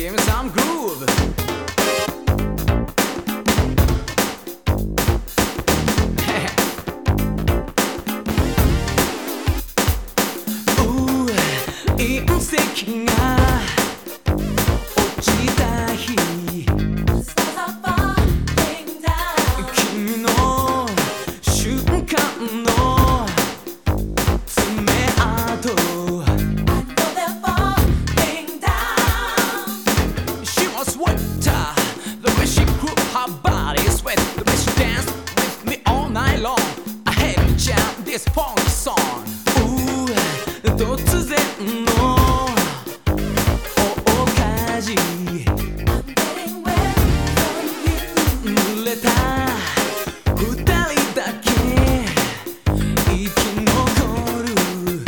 give me some groove.隕石が落ちた日、君の瞬間の爪痕。She was wetter, the way she grew her body sweat, the way she danced with me all night long. I had to jam this funky song. 突然の大火事、濡れた二人だけ生き残る。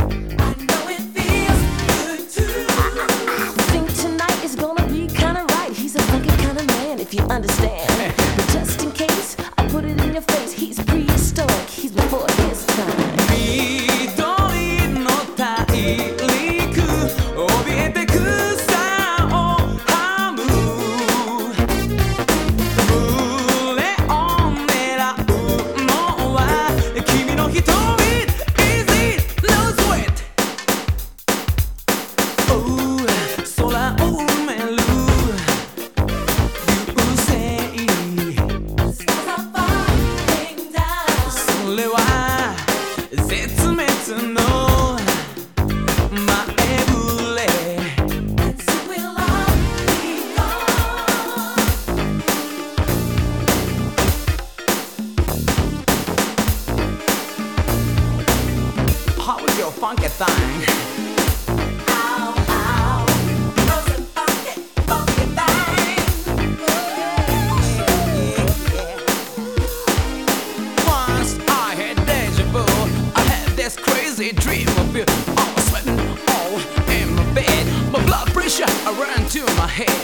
I think tonight is gonna be kinda right. He's a funky kind of man, if you understand. But just in case, I put it in your face. He's prehistoric, he's before his time. 緑の大陸、怯えて草をはむ。群れを狙うのは君の瞳。 Easy, no sweat. 空を埋める流星。それは絶滅の前触れ。 How is your funky thing? Once I had deja vu. I had this crazy dream of you. I was sweating all in my bed. My blood pressure ran to my head.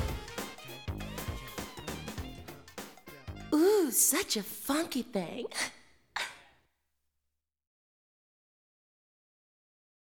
Such a funky thing.